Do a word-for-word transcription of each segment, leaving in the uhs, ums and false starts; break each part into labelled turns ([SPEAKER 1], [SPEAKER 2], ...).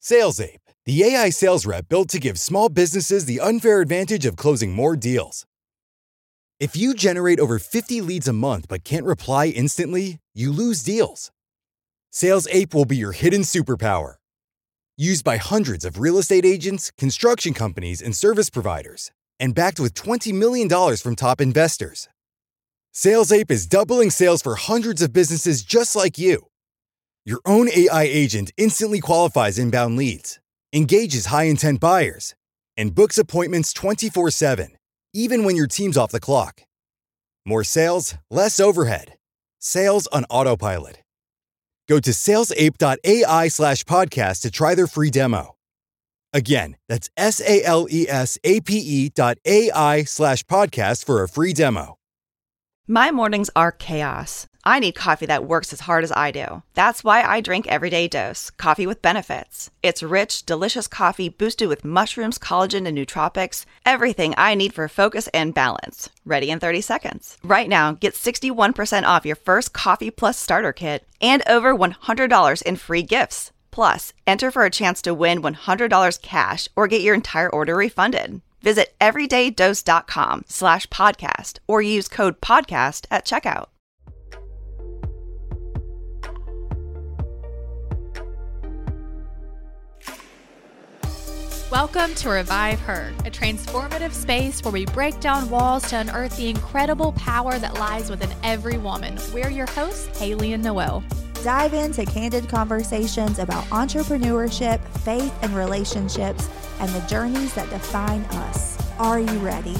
[SPEAKER 1] SalesApe, the A I sales rep built to give small businesses the unfair advantage of closing more deals. If you generate over fifty leads a month but can't reply instantly, you lose deals. SalesApe will be your hidden superpower. Used by hundreds of real estate agents, construction companies, and service providers, and backed with twenty million dollars from top investors. SalesApe is doubling sales for hundreds of businesses just like you. Your own A I agent instantly qualifies inbound leads, engages high-intent buyers, and books appointments twenty-four seven, even when your team's off the clock. More sales, less overhead. Sales on autopilot. Go to salesape.ai slash podcast to try their free demo. Again, that's S-A-L-E-S-A-P-E dot A-I slash podcast for a free demo.
[SPEAKER 2] My mornings are chaos. I need coffee that works as hard as I do. That's why I drink Everyday Dose, coffee with benefits. It's rich, delicious coffee boosted with mushrooms, collagen, and nootropics. Everything I need for focus and balance. Ready in thirty seconds. Right now, get sixty-one percent off your first Coffee Plus starter kit and over one hundred dollars in free gifts. Plus, enter for a chance to win one hundred dollars cash or get your entire order refunded. Visit everydaydose.com slash podcast or use code podcast at checkout.
[SPEAKER 3] Welcome to Revive Her, a transformative space where we break down walls to unearth the incredible power that lies within every woman. We're your hosts, Haley and Noelle.
[SPEAKER 4] Dive into candid conversations about entrepreneurship, faith, and relationships, and the journeys that define us. Are you ready?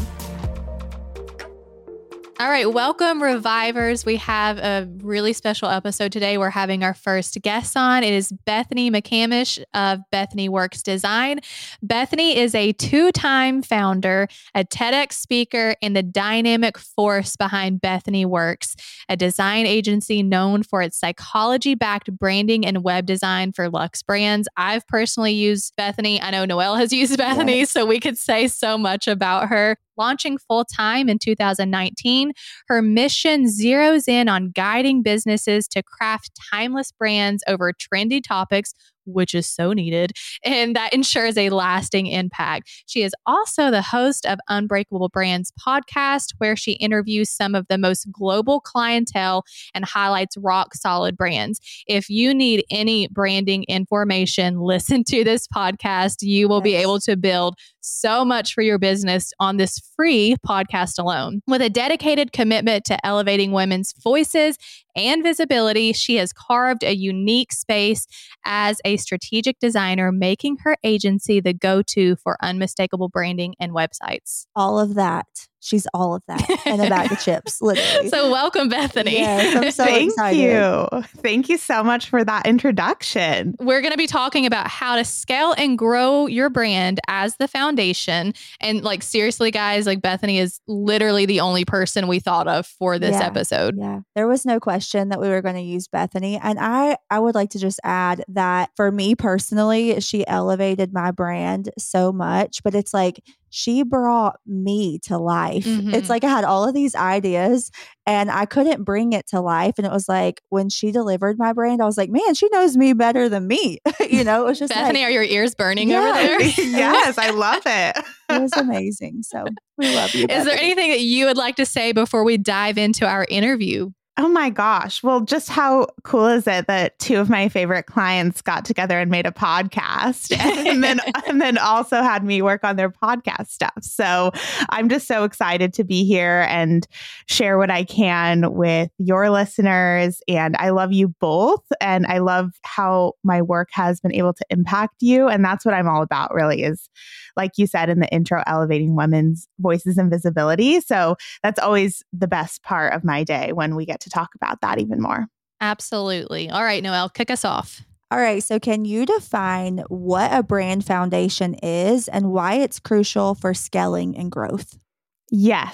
[SPEAKER 3] All right, welcome, Revivers. We have a really special episode today. We're having our first guest on. It is Bethany McCamish of Bethany Works Design. Bethany is a two-time founder, a TEDx speaker, and the dynamic force behind Bethany Works, a design agency known for its psychology-backed branding and web design for luxe brands. I've personally used Bethany. I know Noelle has used Bethany, yes. So we could say so much about her. Launching full-time in two thousand nineteen, her mission zeroes in on guiding businesses to craft timeless brands over trendy topics, which is so needed, and that ensures a lasting impact. She is also the host of Unbreakable Brands podcast, where she interviews some of the most global clientele and highlights rock-solid brands. If you need any branding information, listen to this podcast. You will yes. be able to build so much for your business on this free podcast alone. With a dedicated commitment to elevating women's voices and visibility, she has carved a unique space as a strategic designer, making her agency the go-to for unmistakable branding and websites.
[SPEAKER 4] All of that. She's all of that and a bag of chips, literally.
[SPEAKER 3] So welcome, Bethany.
[SPEAKER 4] Yes, I'm so
[SPEAKER 5] Thank
[SPEAKER 4] excited.
[SPEAKER 5] you. Thank you so much for that introduction.
[SPEAKER 3] We're going to be talking about how to scale and grow your brand as the foundation. And like, seriously, guys, like Bethany is literally the only person we thought of for this
[SPEAKER 4] yeah,
[SPEAKER 3] episode.
[SPEAKER 4] Yeah, there was no question that we were going to use Bethany. And I, I would like to just add that for me personally, she elevated my brand so much, but it's like, she brought me to life. Mm-hmm. It's like I had all of these ideas and I couldn't bring it to life. And it was like when she delivered my brand, I was like, man, she knows me better than me. you know, it was just
[SPEAKER 3] Bethany,
[SPEAKER 4] like,
[SPEAKER 3] are your ears burning
[SPEAKER 4] yeah.
[SPEAKER 3] over there?
[SPEAKER 5] Yes, I love it.
[SPEAKER 4] It was amazing. So we love you, Bethany.
[SPEAKER 3] Is there anything that you would like to say before we dive into our interview?
[SPEAKER 5] Oh my gosh. Well, just how cool is it that two of my favorite clients got together and made a podcast and then and then also had me work on their podcast stuff. So I'm just so excited to be here and share what I can with your listeners. And I love you both. And I love how my work has been able to impact you. And that's what I'm all about, really, is like you said in the intro, elevating women's voices and visibility. So that's always the best part of my day when we get to talk about that even more.
[SPEAKER 3] Absolutely. All right, Noelle, kick us off.
[SPEAKER 4] All right. So can you define what a brand foundation is and why it's crucial for scaling and growth?
[SPEAKER 5] Yes.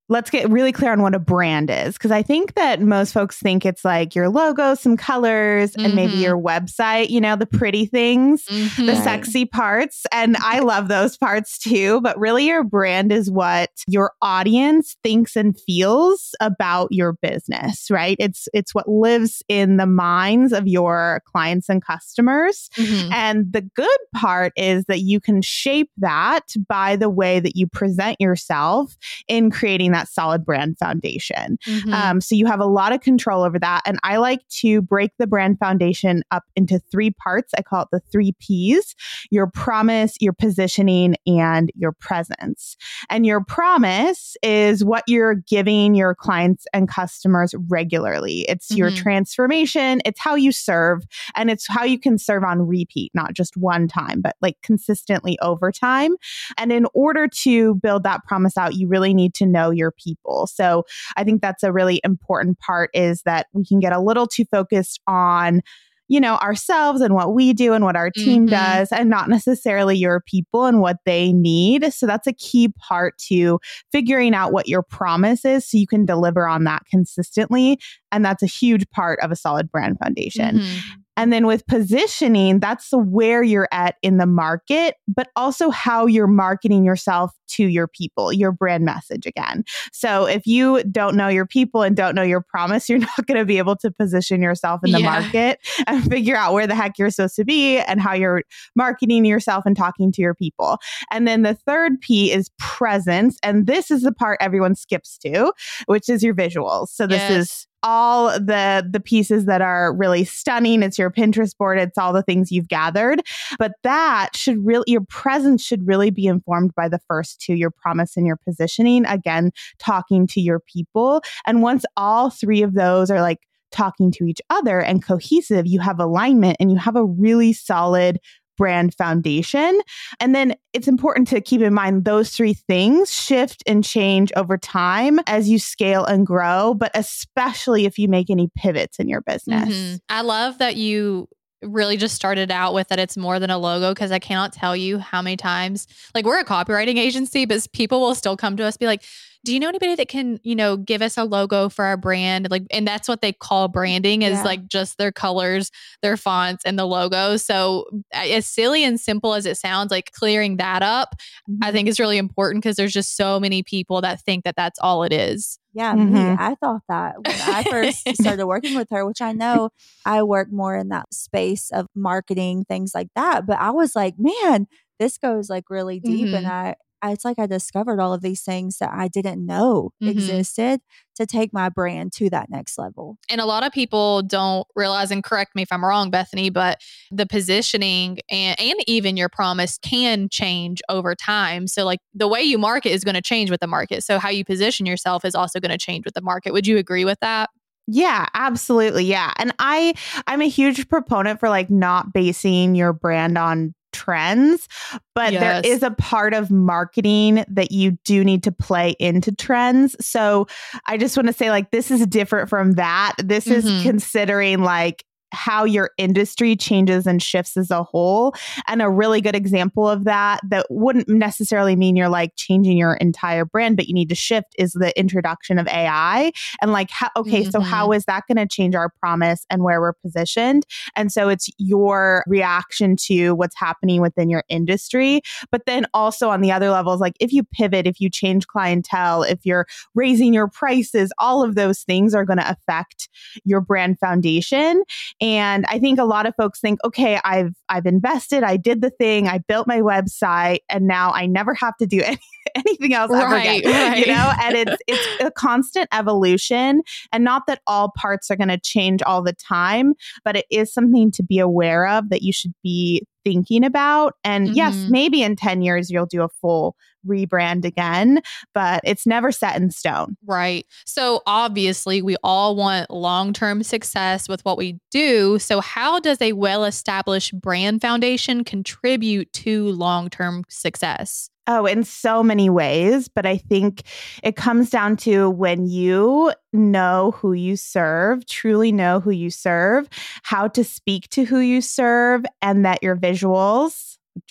[SPEAKER 5] let's get really clear on what a brand is. Because I think that most folks think it's like your logo, some colors, mm-hmm. and maybe your website, you know, the pretty things, mm-hmm. the sexy parts. And I love those parts too. But really your brand is what your audience thinks and feels about your business, right? It's, it's what lives in the minds of your clients and customers. Mm-hmm. And the good part is that you can shape that by the way that you present yourself in creating that solid brand foundation. Mm-hmm. Um, so you have a lot of control over that. And I like to break the brand foundation up into three parts. I call it the three P's: your promise, your positioning, and your presence. And your promise is what you're giving your clients and customers regularly. It's mm-hmm. your transformation. It's how you serve, and it's how you can serve on repeat, not just one time, but like consistently over time. And in order to build that promise out, you really need to know your people. So I think that's a really important part, is that we can get a little too focused on, you know, ourselves and what we do and what our team mm-hmm. does, and not necessarily your people and what they need. So that's a key part to figuring out what your promise is so you can deliver on that consistently. And that's a huge part of a solid brand foundation. Mm-hmm. And then with positioning, that's where you're at in the market, but also how you're marketing yourself to your people, your brand message again. So if you don't know your people and don't know your promise, you're not going to be able to position yourself in the yeah. market and figure out where the heck you're supposed to be and how you're marketing yourself and talking to your people. And then the third P is presence. And this is the part everyone skips to, which is your visuals. So this yes. is all the the pieces that are really stunning. It's your Pinterest board. It's all the things you've gathered. But that should really, your presence should really be informed by the first two, your promise and your positioning. Again, talking to your people. And once all three of those are like talking to each other and cohesive, you have alignment and you have a really solid brand foundation. And then it's important to keep in mind those three things shift and change over time as you scale and grow, but especially if you make any pivots in your business.
[SPEAKER 3] Mm-hmm. I love that you really just started out with that it's more than a logo, because I cannot tell you how many times, like, we're a copywriting agency, but people will still come to us be like, do you know anybody that can, you know, give us a logo for our brand? Like, and that's what they call branding, is yeah. like just their colors, their fonts, and the logo. So as silly and simple as it sounds, like clearing that up, mm-hmm. I think is really important, because there's just so many people that think that that's all it is.
[SPEAKER 4] Yeah, mm-hmm. me, I thought that when I first started working with her, which I know I work more in that space of marketing, things like that. But I was like, man, this goes like really deep. Mm-hmm. And I, I, it's like I discovered all of these things that I didn't know mm-hmm. existed to take my brand to that next level.
[SPEAKER 3] And a lot of people don't realize, and correct me if I'm wrong, Bethany, but the positioning and, and even your promise can change over time. So like the way you market is going to change with the market. So how you position yourself is also going to change with the market. Would you agree with that?
[SPEAKER 5] Yeah, absolutely. Yeah. And I, I'm a huge proponent for like not basing your brand on trends, but yes. there is a part of marketing that you do need to play into trends. So I just want to say, like, this is different from that. This mm-hmm. is considering like how your industry changes and shifts as a whole. And a really good example of that, that wouldn't necessarily mean you're like changing your entire brand, but you need to shift, is the introduction of A I. And like, how, okay, mm-hmm. so how is that going to change our promise and where we're positioned? And so it's your reaction to what's happening within your industry. But then also on the other levels, like if you pivot, if you change clientele, if you're raising your prices, all of those things are going to affect your brand foundation. And I think a lot of folks think, okay, I've I've invested, I did the thing, I built my website, and now I never have to do any, anything else ever
[SPEAKER 3] right,
[SPEAKER 5] again.
[SPEAKER 3] Right.
[SPEAKER 5] You know, and it's it's a constant evolution, and not that all parts are going to change all the time, but it is something to be aware of that you should be thinking about. And mm-hmm. yes, maybe in ten years you'll do a full rebrand again, but it's never set in stone.
[SPEAKER 3] Right. So obviously we all want long-term success with what we do. So how does a well-established brand foundation contribute to long-term success?
[SPEAKER 5] Oh, in so many ways. But I think it comes down to when you know who you serve, truly know who you serve, how to speak to who you serve, and that your visuals,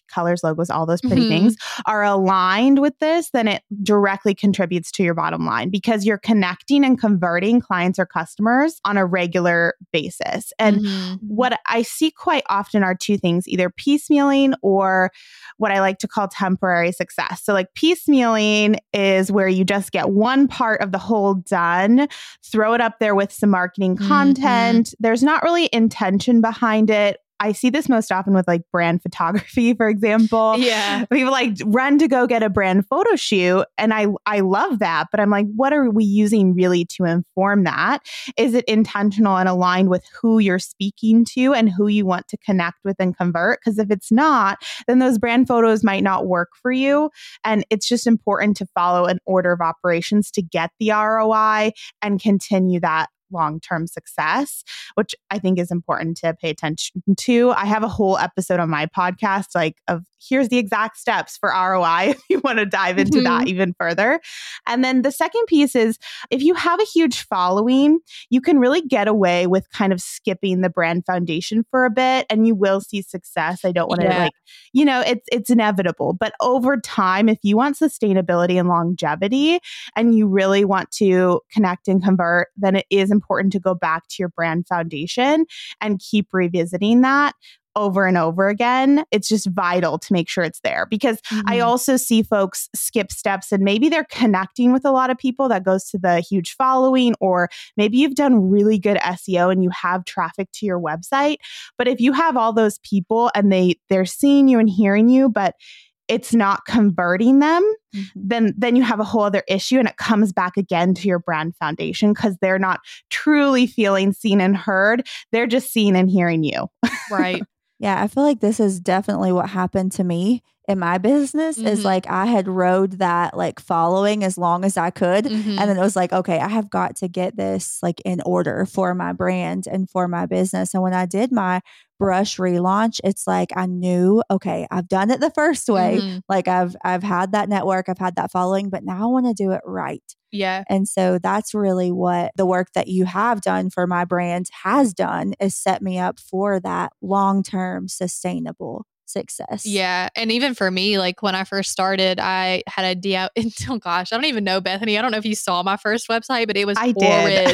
[SPEAKER 5] colors, logos, all those pretty
[SPEAKER 3] Mhm.
[SPEAKER 5] things are aligned with this, then it directly contributes to your bottom line because you're connecting and converting clients or customers on a regular basis. And
[SPEAKER 3] Mhm.
[SPEAKER 5] what I see quite often are two things, either piecemealing or what I like to call temporary success. So like piecemealing is where you just get one part of the whole done, throw it up there with some marketing
[SPEAKER 3] Mhm.
[SPEAKER 5] content. There's not really intention behind it. I see this most often with like brand photography, for example.
[SPEAKER 3] Yeah.
[SPEAKER 5] People like run to go get a brand photo shoot. And I, I love that. But I'm like, what are we using really to inform that? Is it intentional and aligned with who you're speaking to and who you want to connect with and convert? Because if it's not, then those brand photos might not work for you. And it's just important to follow an order of operations to get the R O I and continue that long-term success, which I think is important to pay attention to. I have a whole episode on my podcast, like of here's the exact steps for R O I if you want to dive into
[SPEAKER 3] Mhm.
[SPEAKER 5] that even further. And then the second piece is if you have a huge following, you can really get away with kind of skipping the brand foundation for a bit and you will see success. I don't want to
[SPEAKER 3] Yeah.
[SPEAKER 5] like, you know, it's it's inevitable. But over time, if you want sustainability and longevity and you really want to connect and convert, then it is important to go back to your brand foundation and keep revisiting that over and over again. It's just vital to make sure it's there because I
[SPEAKER 3] Mhm.
[SPEAKER 5] also see folks skip steps and maybe they're connecting with a lot of people that goes to the huge following, or maybe you've done really good S E O and you have traffic to your website. But if you have all those people and they they're seeing you and hearing you, but it's not converting them,
[SPEAKER 4] Mhm.
[SPEAKER 5] then then you have a whole other issue and it comes back again to your brand foundation because they're not truly feeling seen and heard. They're just seeing and hearing you.
[SPEAKER 3] Right.
[SPEAKER 4] Yeah, I feel like this is definitely what happened to me in my business is
[SPEAKER 3] Mhm.
[SPEAKER 4] like I had rode that like following as long as I could.
[SPEAKER 3] Mhm.
[SPEAKER 4] And then it was like, okay, I have got to get this like in order for my brand and for my business. And when I did my brush relaunch, it's like I knew, okay, I've done it the first way.
[SPEAKER 3] Mhm.
[SPEAKER 4] Like I've I've had that network, I've had that following, but now I want to do it right.
[SPEAKER 3] Yeah.
[SPEAKER 4] And so that's really what the work that you have done for my brand has done is set me up for that long-term sustainable success.
[SPEAKER 3] Yeah. And even for me, like when I first started, I had a D I Y. Oh gosh, I don't even know, Bethany. I don't know if you saw my first website, but it was
[SPEAKER 5] I
[SPEAKER 3] horrid.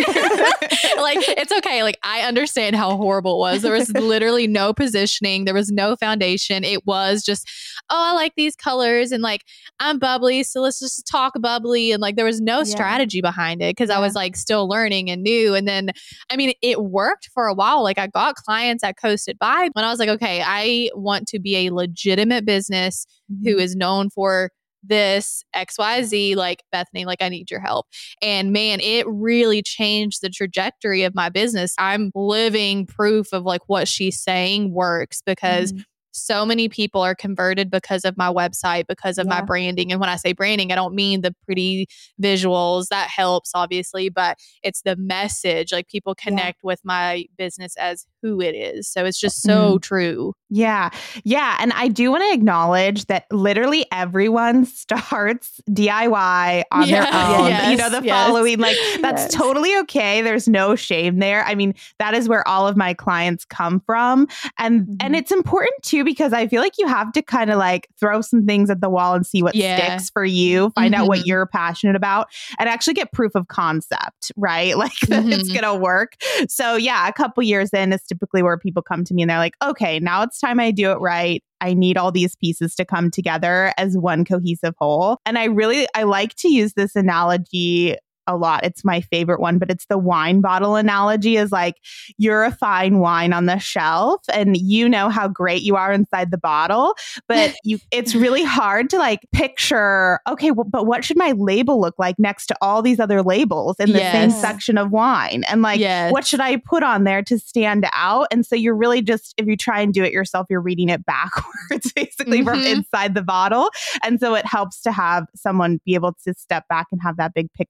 [SPEAKER 5] did.
[SPEAKER 3] Like, it's okay. Like, I understand how horrible it was. There was literally no positioning. There was no foundation. It was just, oh, I like these colors and like, I'm bubbly. So let's just talk bubbly. And like, there was no
[SPEAKER 4] Yeah.
[SPEAKER 3] strategy behind it because I
[SPEAKER 4] Yeah.
[SPEAKER 3] was like still learning and new. And then, I mean, it worked for a while. Like, I got clients that coasted by when I was like, okay, I want to be a legitimate business who is known for this X Y Z, like Bethany, like I need your help. And man, it really changed the trajectory of my business. I'm living proof of like what she's saying works because
[SPEAKER 4] Mhm.
[SPEAKER 3] so many people are converted because of my website, because of my
[SPEAKER 4] Yeah.
[SPEAKER 3] branding. And when I say branding, I don't mean the pretty visuals. That helps, obviously, but it's the message. Like people connect with my business as who it is. So it's just so
[SPEAKER 5] Mhm.
[SPEAKER 3] true.
[SPEAKER 5] Yeah. Yeah. And I do want to acknowledge that literally everyone starts D I Y on
[SPEAKER 3] Yeah.
[SPEAKER 5] their own.
[SPEAKER 3] Yes.
[SPEAKER 5] You know, the
[SPEAKER 3] Yes.
[SPEAKER 5] following, like that's
[SPEAKER 4] Yes.
[SPEAKER 5] totally okay. There's no shame there. I mean, that is where all of my clients come from. And
[SPEAKER 4] Mhm.
[SPEAKER 5] and it's important too, because I feel like you have to kind of like throw some things at the wall and see what
[SPEAKER 3] Yeah.
[SPEAKER 5] sticks for you, find out what
[SPEAKER 3] Mhm.
[SPEAKER 5] you're passionate about, and actually get proof of concept, right? Like that it's
[SPEAKER 3] Mhm.
[SPEAKER 5] going to work. So yeah, a couple years in is typically where people come to me and they're like, okay, now it's time I do it right. I need all these pieces to come together as one cohesive whole. And I really, I like to use this analogy a lot. It's my favorite one, but it's the wine bottle analogy is like, you're a fine wine on the shelf and you know how great you are inside the bottle, but you, it's really hard to like picture, okay, well, but what should my label look like next to all these other labels in the same
[SPEAKER 3] Yes.
[SPEAKER 5] section of wine? And like,
[SPEAKER 3] Yes.
[SPEAKER 5] what should I put on there to stand out? And so you're really just, if you try and do it yourself, you're reading it backwards, basically from
[SPEAKER 3] Mhm.
[SPEAKER 5] inside the bottle. And so it helps to have someone be able to step back and have that big picture view of,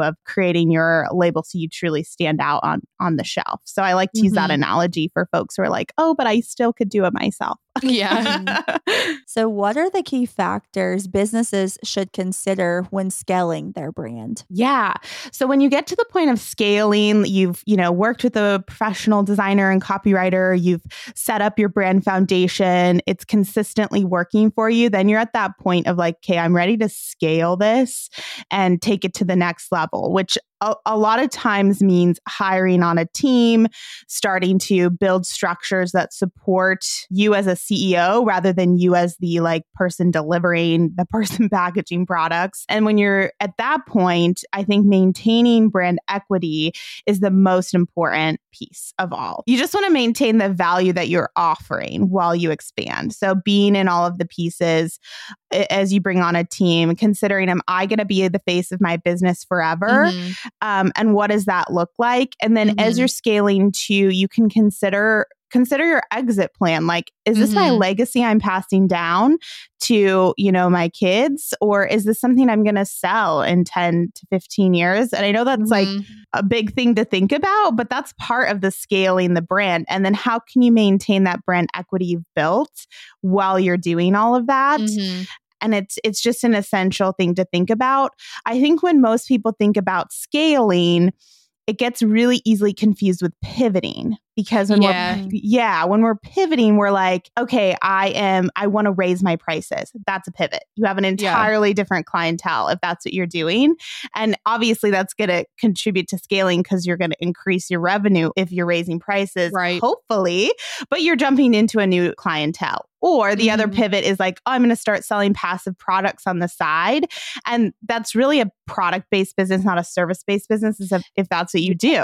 [SPEAKER 5] of creating your label so you truly stand out on, on the shelf. So I like to use that
[SPEAKER 3] Mhm.
[SPEAKER 5] analogy for folks who are like, oh, but I still could do it myself.
[SPEAKER 3] Yeah.
[SPEAKER 4] So, what are the key factors businesses should consider when scaling their brand?
[SPEAKER 5] Yeah. So when you get to the point of scaling, you've, you know, worked with a professional designer and copywriter, you've set up your brand foundation, it's consistently working for you, then you're at that point of like, okay, I'm ready to scale this and take it to the next level, which a, a lot of times means hiring on a team, starting to build structures that support you as a C E O rather than you as the like person delivering, the person packaging products. And when you're at that point, I think maintaining brand equity is the most important piece of all. You just want to maintain the value that you're offering while you expand. So being in all of the pieces as you bring on a team, considering, am I going to be the face of my business forever?
[SPEAKER 3] Mhm.
[SPEAKER 5] Um, and what does that look like? And then
[SPEAKER 3] Mhm.
[SPEAKER 5] as you're scaling too, you can consider consider your exit plan. Like, is this my
[SPEAKER 3] Mhm.
[SPEAKER 5] legacy I'm passing down to, you know, my kids? Or is this something I'm going to sell in ten to fifteen years? And I know that's like
[SPEAKER 3] Mhm.
[SPEAKER 5] a big thing to think about, but that's part of the scaling the brand. And then how can you maintain that brand equity you've built while you're doing all of that?
[SPEAKER 3] Mhm.
[SPEAKER 5] And it's it's just an essential thing to think about. I think when most people think about scaling, it gets really easily confused with pivoting, because when
[SPEAKER 3] Yeah.
[SPEAKER 5] we're yeah, when we're pivoting, we're like, okay, I am I want to raise my prices. That's a pivot. You have an entirely different clientele if that's what you're doing. And obviously that's going to contribute to scaling because you're going to increase your revenue if you're raising prices,
[SPEAKER 3] Right.
[SPEAKER 5] hopefully, but you're jumping into a new clientele. Or the other
[SPEAKER 3] Mhm.
[SPEAKER 5] pivot is like, oh, I'm going to start selling passive products on the side. And that's really a product-based business, not a service-based business, if if that's what you do.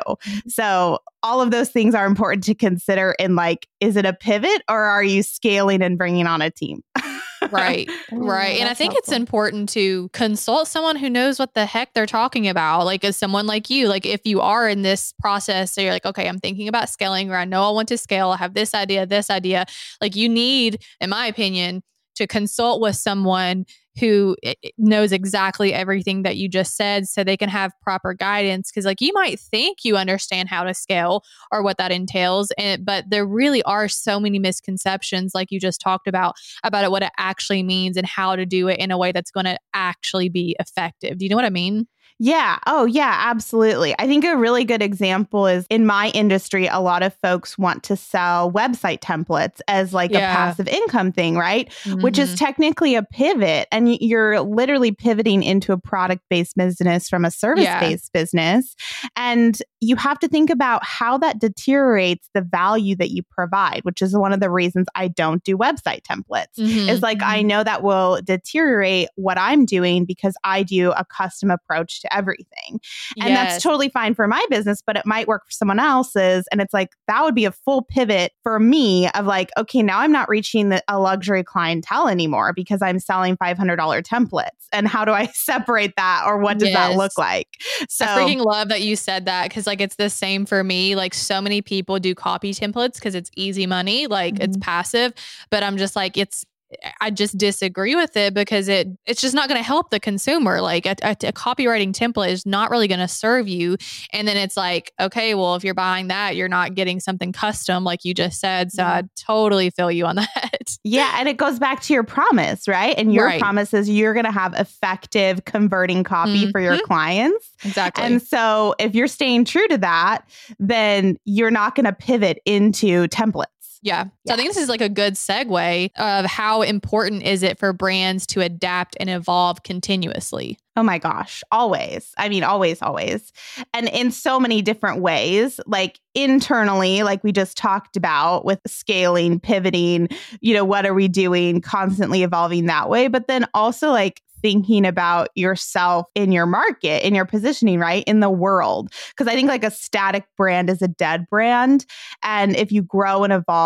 [SPEAKER 5] So all of those things are important to consider in like, is it a pivot or are you scaling and bringing on a team?
[SPEAKER 3] Right.
[SPEAKER 4] Ooh,
[SPEAKER 3] Right. And I
[SPEAKER 4] that's
[SPEAKER 3] think it's
[SPEAKER 4] helpful.
[SPEAKER 3] important to consult someone who knows what the heck they're talking about. Like, as someone like you, like if you are in this process, so you're like, okay, I'm thinking about scaling, or I know I want to scale. I have this idea, this idea. Like, you need, in my opinion, to consult with someone who i- i- knows exactly everything that you just said, so they can have proper guidance. Cause like, you might think you understand how to scale or what that entails. And, but there really are so many misconceptions, like you just talked about, about it, what it actually means and how to do it in a way that's going to actually be effective. Do you know what I mean?
[SPEAKER 5] Yeah. Oh, yeah, absolutely. I think a really good example is in my industry, a lot of folks want to sell website templates as like
[SPEAKER 3] Yeah.
[SPEAKER 5] a passive income thing, right? Which is
[SPEAKER 3] Mhm.
[SPEAKER 5] technically a pivot. And y- you're literally pivoting into a product-based business from a service-based business. And you have to think about how that deteriorates the value that you provide, which is one of the reasons I don't do website templates.
[SPEAKER 3] Mhm.
[SPEAKER 5] Is like, I know that will deteriorate what I'm doing because I do a custom approach to everything. And
[SPEAKER 3] Yes.
[SPEAKER 5] that's totally fine for my business, but it might work for someone else's. And it's like, that would be a full pivot for me of like, okay, now I'm not reaching the, a luxury clientele anymore because I'm selling five hundred dollars templates. And how do I separate that, or what does that
[SPEAKER 3] Yes.
[SPEAKER 5] look like? So
[SPEAKER 3] I freaking love that you said that, because like it's the same for me. Like, so many people do copy templates because it's easy money, like it's
[SPEAKER 4] Mhm.
[SPEAKER 3] passive. But I'm just like, it's I just disagree with it, because it it's just not going to help the consumer. Like a, a, a copywriting template is not really going to serve you. And then it's like, okay, well, if you're buying that, you're not getting something custom, like you just said. So I totally feel you on that.
[SPEAKER 5] yeah, and it goes back to your promise, right? And your
[SPEAKER 3] Right.
[SPEAKER 5] promise is you're going to have effective converting copy for your
[SPEAKER 3] Mhm.
[SPEAKER 5] clients.
[SPEAKER 3] Exactly.
[SPEAKER 5] And so if you're staying true to that, then you're not going to pivot into templates.
[SPEAKER 3] Yeah. So
[SPEAKER 5] Yeah.
[SPEAKER 3] I think this is like a good segue of how important is it for brands to adapt and evolve continuously?
[SPEAKER 5] Oh my gosh, always. I mean, always, always. And in so many different ways, like internally, like we just talked about with scaling, pivoting, you know, what are we doing, constantly evolving that way. But then also like thinking about yourself in your market, in your positioning, right? In the world. Because I think like a static brand is a dead brand. And if you grow and evolve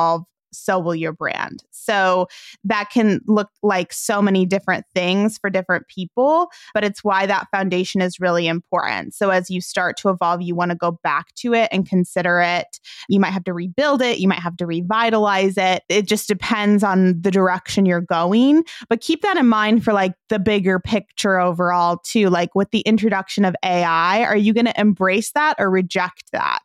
[SPEAKER 5] so will your brand. So that can look like so many different things for different people, but it's why that foundation is really important. So as you start to evolve, you want to go back to it and consider it. You might have to rebuild it. You might have to revitalize it. It just depends on the direction you're going. But keep that in mind for like the bigger picture overall too. Like with the introduction of A I, are you going to embrace that or reject that?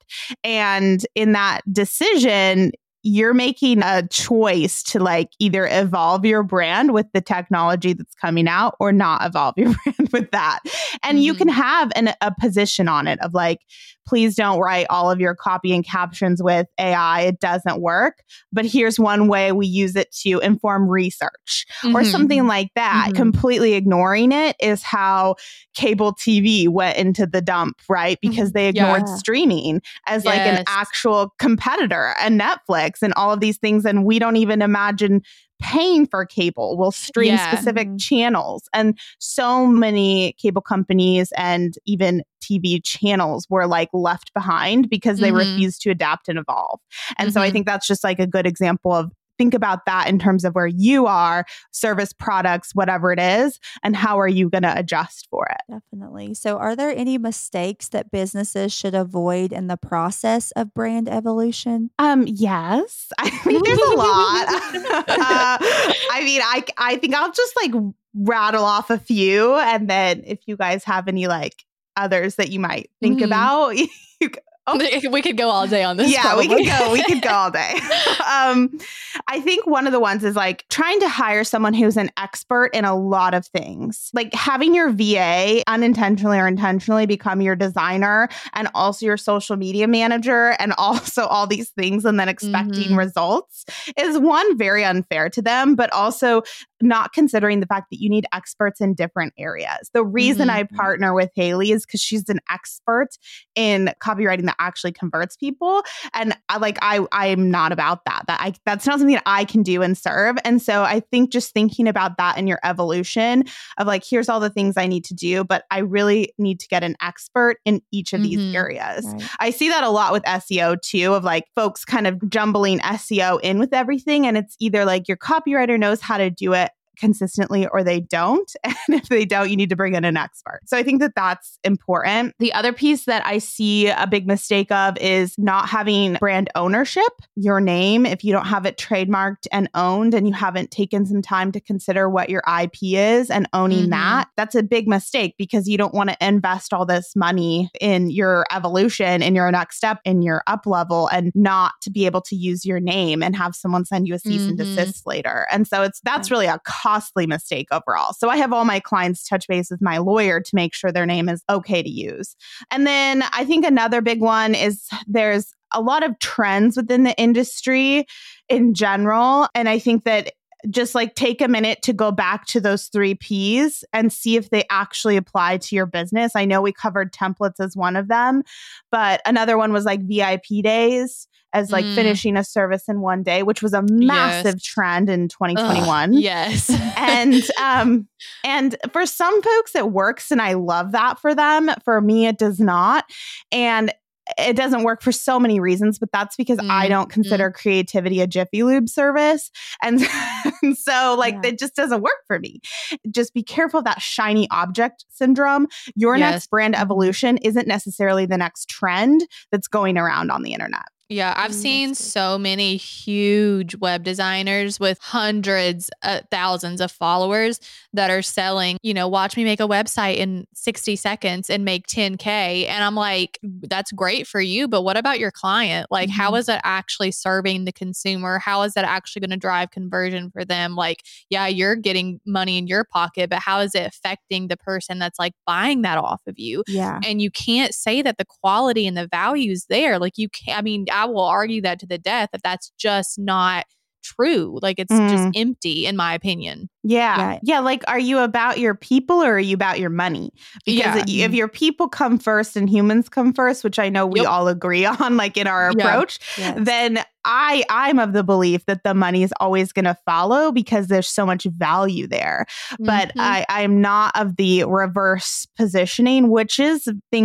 [SPEAKER 5] And in that decision, you're making a choice to like either evolve your brand with the technology that's coming out or not evolve your brand with that. And mm-hmm. you can have an, a position on it of like, please don't write all of your copy and captions with A I. It doesn't work. But here's one way we use it to inform research mm-hmm. or something like that. Mm-hmm. Completely ignoring it is how cable T V went into the dump, right? Because they ignored yeah. streaming as yes. like an actual competitor and Netflix and all of these things. And we don't even imagine paying for cable. We'll stream yeah. specific mm-hmm. channels. And so many cable companies and even T V channels were like left behind because they mm-hmm. refused to adapt and evolve. And mm-hmm. so I think that's just like a good example of think about that in terms of where you are, service, products, whatever it is, and how are you going to adjust for it?
[SPEAKER 4] Definitely. So are there any mistakes that businesses should avoid in the process of brand evolution?
[SPEAKER 5] Um, yes. I mean, there's a lot. uh, I mean, I, I think I'll just like rattle off a few. And then if you guys have any like others that you might think mm-hmm. about, you
[SPEAKER 3] Oh. We could go all day on this.
[SPEAKER 5] Yeah,
[SPEAKER 3] probably.
[SPEAKER 5] we could go. We could go all day. um, I think one of the ones is like trying to hire someone who's an expert in a lot of things. Like having your V A unintentionally or intentionally become your designer and also your social media manager and also all these things and then expecting mm-hmm. results is one, very unfair to them, but also not considering the fact that you need experts in different areas. The reason mm-hmm. I partner with Haley is because she's an expert in copywriting that actually converts people. And I like, I, I'm not about that. That I, that's not something that I can do and serve. And so I think just thinking about that in your evolution of like, here's all the things I need to do, but I really need to get an expert in each of mm-hmm. these areas. Right. I see that a lot with S E O too, of like folks kind of jumbling S E O in with everything. And it's either like your copywriter knows how to do it consistently or they don't. And if they don't, you need to bring in an expert. So I think that that's important. The other piece that I see a big mistake of is not having brand ownership. Your name, if you don't have it trademarked and owned and you haven't taken some time to consider what your I P is and owning mm-hmm. that, that's a big mistake because you don't want to invest all this money in your evolution, in your next step, in your up level and not to be able to use your name and have someone send you a cease mm-hmm. and desist later. And so it's that's really a costly mistake overall. So I have all my clients touch base with my lawyer to make sure their name is okay to use. And then I think another big one is there's a lot of trends within the industry in general. And I think that just like take a minute to go back to those three P's and see if they actually apply to your business. I know we covered templates as one of them, but another one was like V I P days as like mm. finishing a service in one day, which was a massive yes. trend in twenty twenty-one.
[SPEAKER 3] Ugh, yes.
[SPEAKER 5] and um, and for some folks it works and I love that for them. For me, it does not. And it doesn't work for so many reasons, but that's because mm, I don't consider mm. creativity a Jiffy Lube service. And, and so like, yeah. it just doesn't work for me. Just be careful of that shiny object syndrome. Your yes. next brand evolution isn't necessarily the next trend that's going around on the internet.
[SPEAKER 3] Yeah, I've seen so many huge web designers with hundreds of thousands of followers that are selling, you know, watch me make a website in sixty seconds and make ten K. And I'm like, that's great for you, but what about your client? Like, mm-hmm. how is that actually serving the consumer? How is that actually going to drive conversion for them? Like, yeah, you're getting money in your pocket, but how is it affecting the person that's like buying that off of you?
[SPEAKER 4] Yeah.
[SPEAKER 3] And you can't say that the quality and the value is there. Like you can't, I mean, I will argue that to the death that that's just not true. Like it's mm. just empty in my opinion.
[SPEAKER 5] Yeah. yeah. Yeah. Like, are you about your people or are you about your money? Because yeah. if your people come first and humans come first, which I know we yep. all agree on, like in our yeah. approach, yes. then I, I'm of the belief that the money is always going to follow because there's so much value there. Mm-hmm. But I, I'm not of the reverse positioning, which is being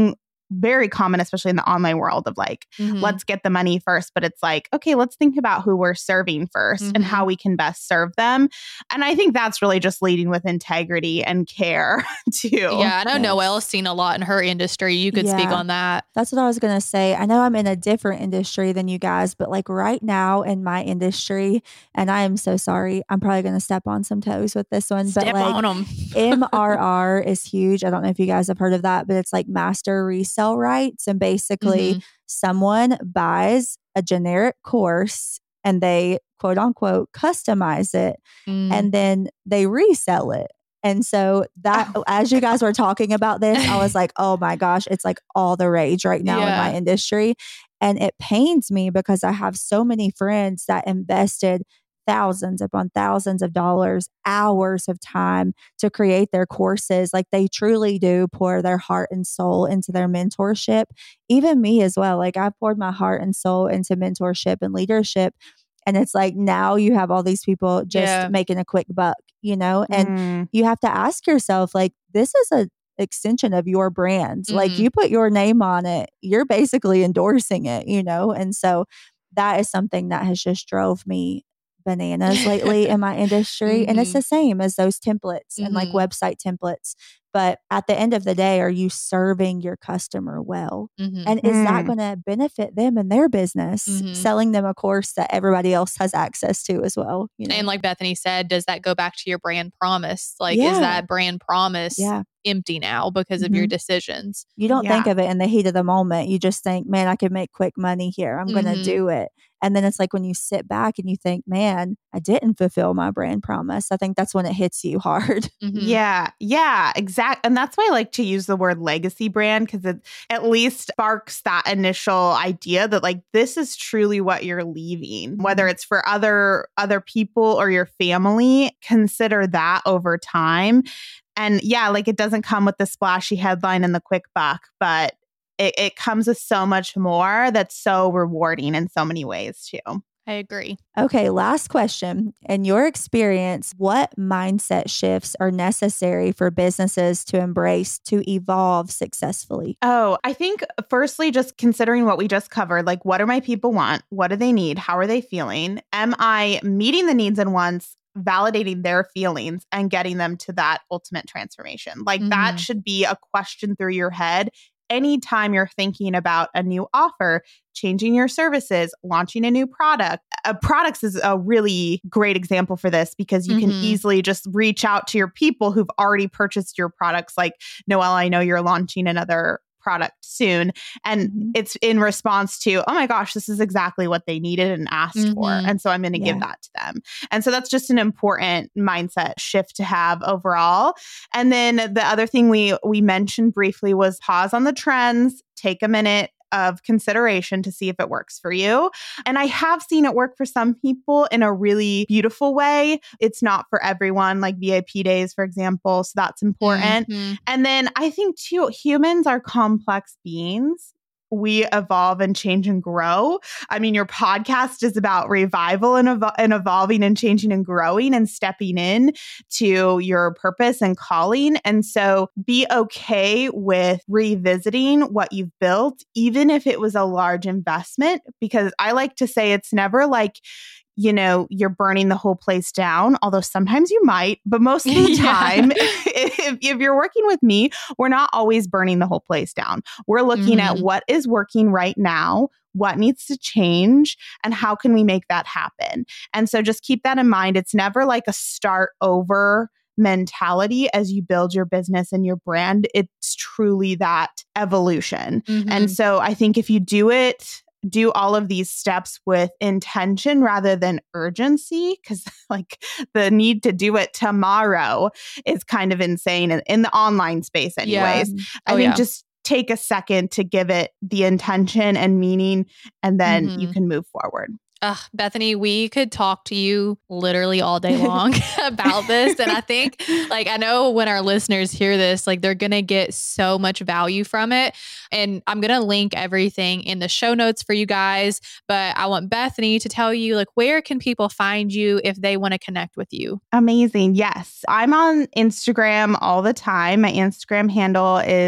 [SPEAKER 5] very common, especially in the online world of like,
[SPEAKER 3] Mm-hmm.
[SPEAKER 5] let's get the money first. But it's like, okay, let's think about who we're serving first
[SPEAKER 3] Mm-hmm.
[SPEAKER 5] and how we can best serve them. And I think that's really just leading with integrity and care too.
[SPEAKER 3] Yeah, I know
[SPEAKER 4] Yes.
[SPEAKER 3] Noelle's seen a lot in her industry. You could speak
[SPEAKER 4] Yeah.
[SPEAKER 3] on that.
[SPEAKER 4] That's what I was going to say. I know I'm in a different industry than you guys, but like right now in my industry, and I am so sorry, I'm probably going to step on some toes with this one,
[SPEAKER 3] Step
[SPEAKER 4] but like
[SPEAKER 3] on them.
[SPEAKER 4] M R R is huge. I don't know if you guys have heard of that, but it's like master resale rights. And basically,
[SPEAKER 3] Mhm.
[SPEAKER 4] someone buys a generic course and they quote unquote customize it
[SPEAKER 3] Mm.
[SPEAKER 4] and then they resell it. And so that,
[SPEAKER 5] Oh,
[SPEAKER 4] as you guys were talking about this, I was like, oh my gosh, it's like all the rage right now in my
[SPEAKER 3] Yeah.
[SPEAKER 4] industry. And it pains me because I have so many friends that invested thousands upon thousands of dollars, hours of time to create their courses. Like they truly do pour their heart and soul into their mentorship. Even me as well. Like I poured my heart and soul into mentorship and leadership. And it's like now you have all these people just
[SPEAKER 3] Yeah.
[SPEAKER 4] making a quick buck, you know? And
[SPEAKER 5] Mm.
[SPEAKER 4] you have to ask yourself, like, this is a extension of your brand. Like
[SPEAKER 3] Mhm.
[SPEAKER 4] you put your name on it, you're basically endorsing it, you know? And so that is something that has just drove me bananas lately in my industry. And it's
[SPEAKER 3] Mhm.
[SPEAKER 4] the same as those templates and like
[SPEAKER 3] Mhm.
[SPEAKER 4] website templates. But at the end of the day, are you serving your customer well?
[SPEAKER 3] Mhm.
[SPEAKER 4] And is that
[SPEAKER 5] Mm.
[SPEAKER 4] going to benefit them and their business,
[SPEAKER 3] Mhm.
[SPEAKER 4] selling them a course that everybody else has access to as well? You know?
[SPEAKER 3] And like Bethany said, does that go back to your brand promise? Like, is
[SPEAKER 4] Yeah.
[SPEAKER 3] that brand promise
[SPEAKER 4] Yeah.
[SPEAKER 3] empty now because of your
[SPEAKER 4] Mhm.
[SPEAKER 3] decisions?
[SPEAKER 4] You don't think
[SPEAKER 5] Yeah.
[SPEAKER 4] of it in the heat of the moment. You just think, man, I could make quick money here. I'm going to
[SPEAKER 3] Mhm.
[SPEAKER 4] do it. And then it's like when you sit back and you think, man, I didn't fulfill my brand promise. I think that's when it hits you hard.
[SPEAKER 3] Mhm.
[SPEAKER 5] Yeah, yeah, exact. And that's why I like to use the word legacy brand because it at least sparks that initial idea that like this is truly what you're leaving. Whether it's for other other people or your family, consider that over time. And yeah, like it doesn't come with the splashy headline and the quick buck, but it, it comes with so much more that's so rewarding in so many ways too.
[SPEAKER 3] I agree.
[SPEAKER 4] Okay, last question. In your experience, what mindset shifts are necessary for businesses to embrace to evolve successfully?
[SPEAKER 5] Oh, I think firstly, just considering what we just covered, like what do my people want? What do they need? How are they feeling? Am I meeting the needs and wants, validating their feelings and getting them to that ultimate transformation? Like that
[SPEAKER 3] Mhm.
[SPEAKER 5] should be a question through your head anytime you're thinking about a new offer, changing your services, launching a new product. Uh, products is a really great example for this because you can
[SPEAKER 3] Mhm.
[SPEAKER 5] easily just reach out to your people who've already purchased your products. Like, Noelle, I know you're launching another product soon. And
[SPEAKER 4] Mhm.
[SPEAKER 5] it's in response to, oh my gosh, this is exactly what they needed and asked for.
[SPEAKER 3] Mhm.
[SPEAKER 5] And so I'm going to
[SPEAKER 4] Yeah.
[SPEAKER 5] give that to them. And so that's just an important mindset shift to have overall. And then the other thing we we mentioned briefly was pause on the trends, take a minute of consideration to see if it works for you. And I have seen it work for some people in a really beautiful way. It's not for everyone, like V I P days, for example. So that's important.
[SPEAKER 3] Mhm.
[SPEAKER 5] And then I think too, humans are complex beings. We evolve and change and grow. I mean, your podcast is about revival and, evo- and evolving and changing and growing and stepping in to your purpose and calling. And so be okay with revisiting what you've built, even if it was a large investment, because I like to say it's never like, you know, you're burning the whole place down, although sometimes you might, but most of the
[SPEAKER 3] Yeah.
[SPEAKER 5] time, if, if you're working with me, we're not always burning the whole place down. We're looking at
[SPEAKER 3] Mhm.
[SPEAKER 5] what is working right now, what needs to change, and how can we make that happen? And so just keep that in mind. It's never like a start over mentality as you build your business and your brand. It's truly that evolution.
[SPEAKER 3] Mhm.
[SPEAKER 5] And so I think if you do it, do all of these steps with intention rather than urgency, because like the need to do it tomorrow is kind of insane in, in the online space anyways.
[SPEAKER 3] Yeah.
[SPEAKER 5] I
[SPEAKER 3] Oh,
[SPEAKER 5] think
[SPEAKER 3] yeah.
[SPEAKER 5] just take a second to give it the intention and meaning, and then you
[SPEAKER 3] Mhm.
[SPEAKER 5] can move forward.
[SPEAKER 3] Ugh, Bethany, we could talk to you literally all day long about this. And I think, like, I know when our listeners hear this, like, they're going to get so much value from it. And I'm going to link everything in the show notes for you guys. But I want Bethany to tell you, like, where can people find you if they want to connect with you?
[SPEAKER 5] Amazing. Yes. I'm on Instagram all the time. My Instagram handle is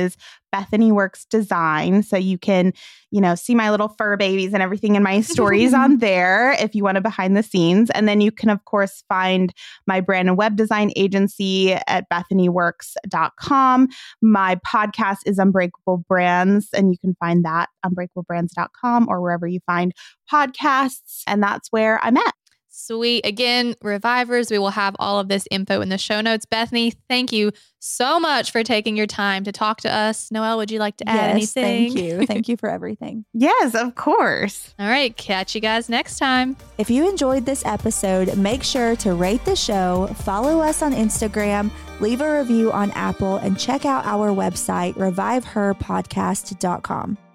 [SPEAKER 5] Bethany Works Design. So you can, you know, see my little fur babies and everything in my stories on there if you want to behind the scenes. And then you can, of course, find my brand and web design agency at bethany works dot com. My podcast is Unbreakable Brands, and you can find that unbreakable brands dot com or wherever you find podcasts. And that's where I'm at.
[SPEAKER 3] Sweet. Again, Revivers, we will have all of this info in the show notes. Bethany, thank you so much for taking your time to talk to us. Noelle, would you like to add
[SPEAKER 4] yes,
[SPEAKER 3] anything?
[SPEAKER 4] Thank you. Thank you for everything.
[SPEAKER 5] Yes, of course.
[SPEAKER 3] All right. Catch you guys next time.
[SPEAKER 4] If you enjoyed this episode, make sure to rate the show, follow us on Instagram, leave a review on Apple, and check out our website, revive her podcast dot com.